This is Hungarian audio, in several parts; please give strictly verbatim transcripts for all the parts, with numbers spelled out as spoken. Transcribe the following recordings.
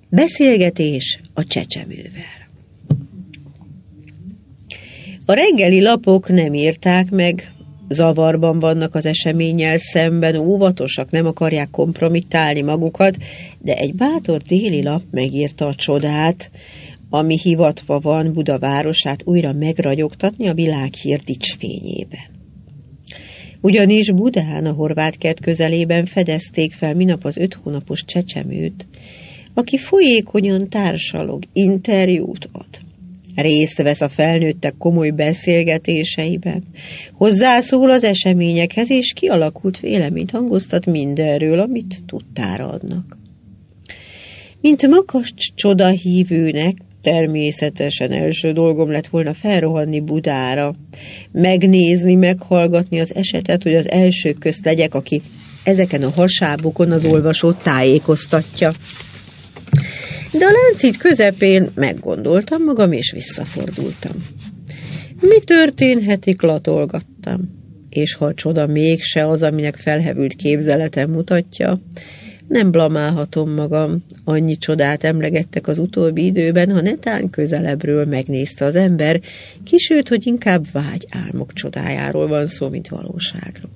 Beszélgetés a csecsemővel. A reggeli lapok nem írták meg, zavarban vannak az eseménnyel szemben, óvatosak, nem akarják kompromittálni magukat, de egy bátor déli lap megírta a csodát, ami hivatva van Buda városát újra megragyogtatni a világhír dicsfényében. Ugyanis Budán, a Horvátkert közelében fedezték fel minap az öt hónapos csecsemőt, aki folyékonyan társalog, interjút ad. Részt vesz a felnőttek komoly beszélgetéseiben, hozzászól az eseményekhez, és kialakult véleményt hangoztat mindenről, amit tudtára adnak. Mint makacs csodahívőnek, természetesen első dolgom lett volna felrohanni Budára, megnézni, meghallgatni az esetet, hogy az elsők közt legyek, aki ezeken a hasábokon az olvasót tájékoztatja. De a láncid közepén meggondoltam magam, és visszafordultam. Mi történhetik, latolgattam. És ha a csoda mégse az, aminek felhevült képzeletem mutatja, nem blamálhatom magam, annyi csodát emlegettek az utóbbi időben, ha netán közelebbről megnézte az ember, kisőt, hogy inkább vágyálmok csodájáról van szó, mint valóságról.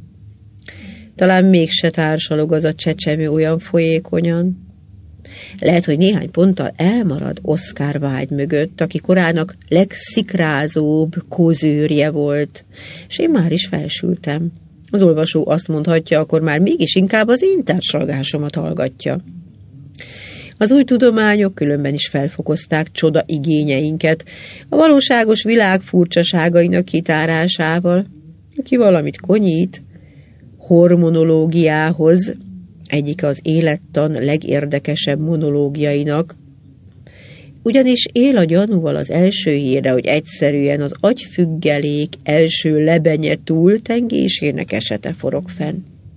Talán mégse társalog az a csecsemő olyan folyékonyan. Lehet, hogy néhány ponttal elmarad Oszkár vágy mögött, aki korának legszikrázóbb kozőrje volt, és én már is felsültem. Az olvasó azt mondhatja, akkor már mégis inkább az én társalgásomat hallgatja. Az új tudományok különben is felfokozták csoda igényeinket, a valóságos világ furcsaságainak kitárásával, aki valamit konyít, hormonológiához, egyik az élettan legérdekesebb monológiainak, ugyanis él a gyanúval az első hírre, hogy egyszerűen az agyfüggelék első lebenye túl tengésének esete forog fenn.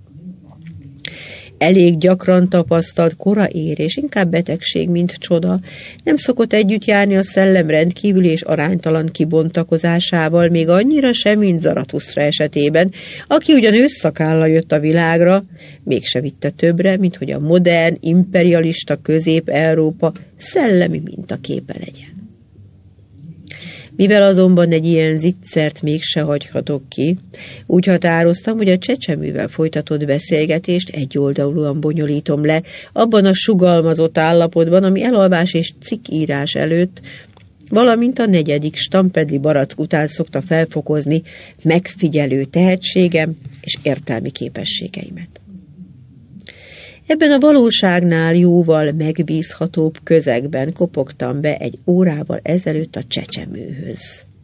Elég gyakran tapasztalt koraérés, inkább betegség, mint csoda. Nem szokott együtt járni a szellem rendkívüli és aránytalan kibontakozásával, még annyira sem, mint Zaratusztra esetében, aki ugyan ősszakállal jött a világra, mégse vitte többre, mint hogy a modern, imperialista Közép-Európa szellemi mintaképe legyen. Mivel azonban egy ilyen zicsert mégse hagyhatok ki, úgy határoztam, hogy a csecsemővel folytatott beszélgetést egyoldalúan bonyolítom le, abban a sugalmazott állapotban, ami elalvás és cikkírás előtt, valamint a negyedik stampedli barack után szokta felfokozni megfigyelő tehetségem és értelmi képességeimet. Ebben a valóságnál jóval megbízhatóbb közegben kopogtam be egy órával ezelőtt a csecsemőhöz.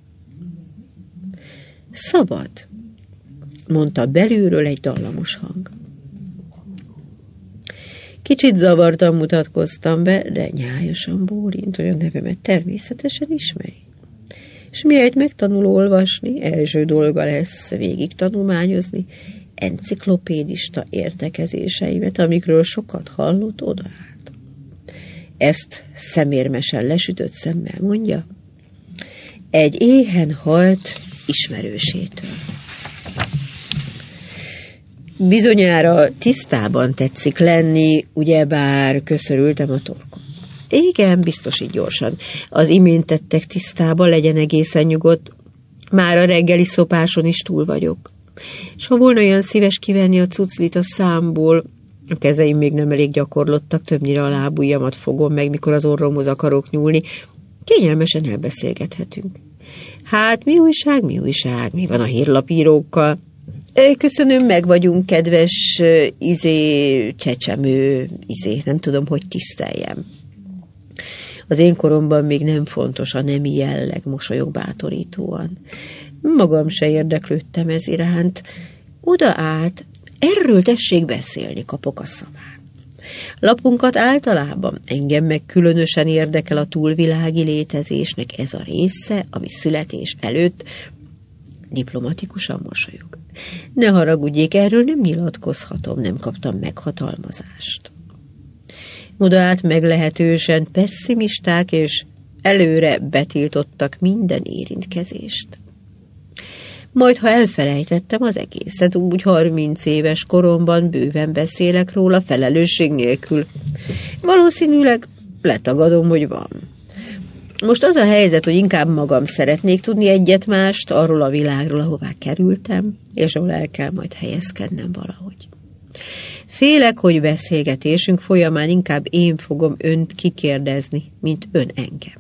Szabad, mondta belülről egy dallamos hang. Kicsit zavartan mutatkoztam be, de nyájasan bólint, hogy a nevemet természetesen ismeri. És miért megtanul olvasni, első dolga lesz végig tanulmányozni, enciklopédista értekezéseimet, amikről sokat hallott, odaállt. Ezt szemérmesen lesütött szemmel mondja, egy éhen halt ismerősétől. Bizonyára tisztában tetszik lenni, ugyebár köszörültem a torkom. Igen, biztos így gyorsan. Az imént tettek tisztában, legyen egészen nyugodt. Már a reggeli szopáson is túl vagyok. És ha volna olyan szíves kivenni a cuclit a számból, a kezeim még nem elég gyakorlottak, többnyire a lábujjamat fogom meg, mikor az orromhoz akarok nyúlni, kényelmesen elbeszélgethetünk. Hát, mi újság, mi újság, mi van a hírlapírókkal? Köszönöm, meg vagyunk, kedves izé, csecsemő, izé, nem tudom, hogy tiszteljem. Az én koromban még nem fontos a nemi jelleg, mosolyog bátorítóan. Magam se érdeklődtem ez iránt. Oda állt, erről tessék beszélni, kapok a szaván. Lapunkat általában, engem meg különösen érdekel a túlvilági létezésnek ez a része, ami születés előtt diplomatikusan mosolyog. Ne haragudjék, erről nem nyilatkozhatom, nem kaptam meghatalmazást. Oda állt meglehetősen pesszimisták, és előre betiltottak minden érintkezést. Majd, ha elfelejtettem az egészet, úgy harminc éves koromban bőven beszélek róla felelősség nélkül. Valószínűleg letagadom, hogy van. Most az a helyzet, hogy inkább magam szeretnék tudni egyet-mást arról a világról, ahová kerültem, és ahol el kell majd helyezkednem valahogy. Félek, hogy beszélgetésünk folyamán inkább én fogom önt kikérdezni, mint ön engem.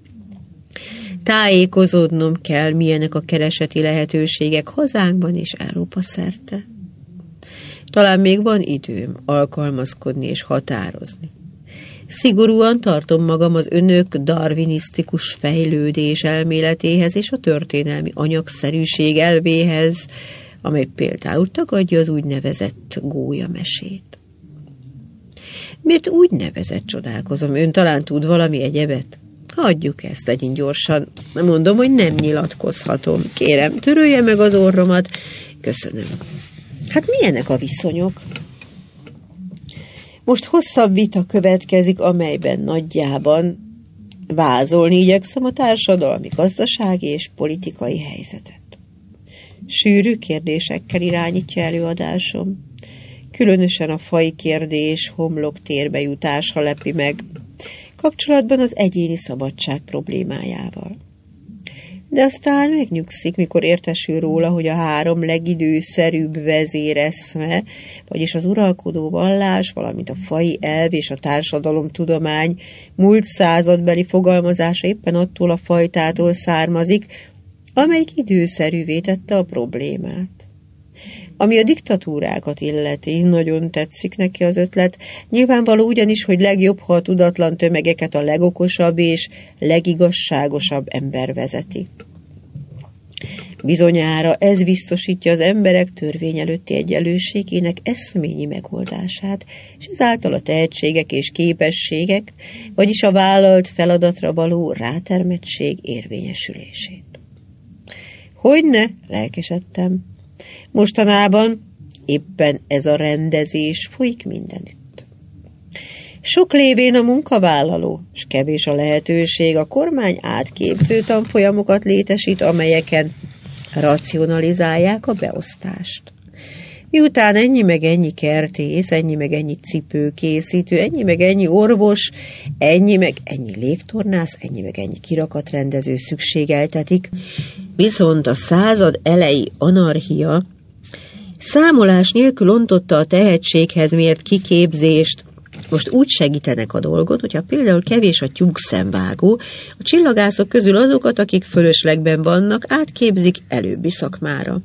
Tájékozódnom kell, milyenek a kereseti lehetőségek hazánkban és Európa szerte. Talán még van időm alkalmazkodni és határozni. Szigorúan tartom magam az önök darwinisztikus fejlődés elméletéhez és a történelmi anyagszerűség elvéhez, amely például tagadja az úgynevezett gólyamesét. Miért úgynevezett, csodálkozom, ön talán tud valami egyebet? Hagyjuk ezt, legyen gyorsan. Mondom, hogy nem nyilatkozhatom. Kérem, törölje meg az orromat. Köszönöm. Hát milyenek a viszonyok? Most hosszabb vita következik, amelyben nagyjában vázolni igyekszem a társadalmi, gazdasági és politikai helyzetet. Sűrű kérdésekkel irányítja előadásom. Különösen a fai kérdés homlok térbe jutása lepi meg, kapcsolatban az egyéni szabadság problémájával. De aztán megnyugszik, mikor értesül róla, hogy a három legidőszerűbb vezéreszme, vagyis az uralkodó vallás, valamint a faji elv és a társadalomtudomány múlt századbeli fogalmazása éppen attól a fajtától származik, amelyik időszerűvé tette a problémát. Ami a diktatúrákat illeti, nagyon tetszik neki az ötlet. Nyilvánvaló ugyanis, hogy legjobb, ha a tudatlan tömegeket a legokosabb és legigazságosabb ember vezeti. Bizonyára ez biztosítja az emberek törvény előtti egyenlőségének eszményi megoldását, és ezáltal a tehetségek és képességek, vagyis a vállalt feladatra való rátermettség érvényesülését. Hogyne, lelkesedtem. Mostanában éppen ez a rendezés folyik mindenütt. Sok lévén a munkavállaló, és kevés a lehetőség, a kormány átképző tanfolyamokat létesít, amelyeken racionalizálják a beosztást. Miután ennyi meg ennyi kertész, ennyi meg ennyi cipőkészítő, ennyi meg ennyi orvos, ennyi meg ennyi légtornász, ennyi meg ennyi kirakatrendező szükségeltetik, viszont a század elejé anarchia számolás nélkül ontotta a tehetséghez mért kiképzést. Most úgy segítenek a dolgot, hogyha például kevés a tyúkszemvágó, a csillagászok közül azokat, akik fölöslegben vannak, átképzik előbbi szakmára.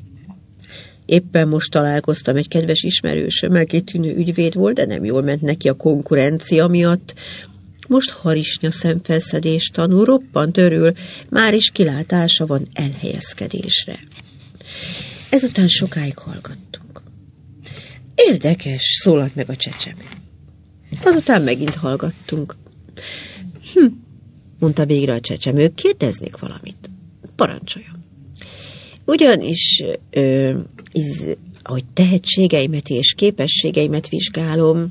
Éppen most találkoztam egy kedves ismerősömmel, kitűnő ügyvéd volt, de nem jól ment neki a konkurencia miatt. Most harisnya szemfelszedést tanul, roppant örül, már is kilátása van elhelyezkedésre. Ezután sokáig hallgattunk. Érdekes, szólalt meg a csecsemő. Azután megint hallgattunk. Hm, mondta végre a csecsemő, kérdeznék valamit. Parancsoljon. Ugyanis, ö, iz, ahogy tehetségeimet és képességeimet vizsgálom,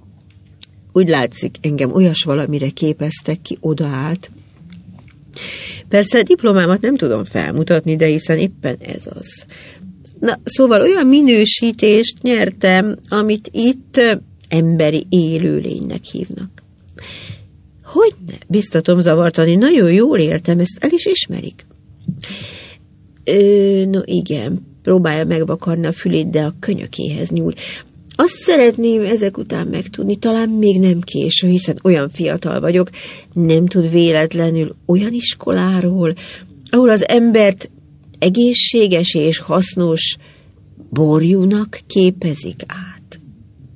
úgy látszik, engem olyas valamire képeztek ki, odaállt. Persze a diplomámat nem tudom felmutatni, de hiszen éppen ez az. Na, szóval olyan minősítést nyertem, amit itt emberi élőlénynek hívnak. Hogyne? Biztatom zavartani, nagyon jól értem, ezt el is ismerik. Ö, no igen, próbálja megvakarni a fülét, de a könyökéhez nyúl. Azt szeretném ezek után megtudni, talán még nem késő, hiszen olyan fiatal vagyok, nem tud véletlenül olyan iskoláról, ahol az embert egészséges és hasznos borjúnak képezik át.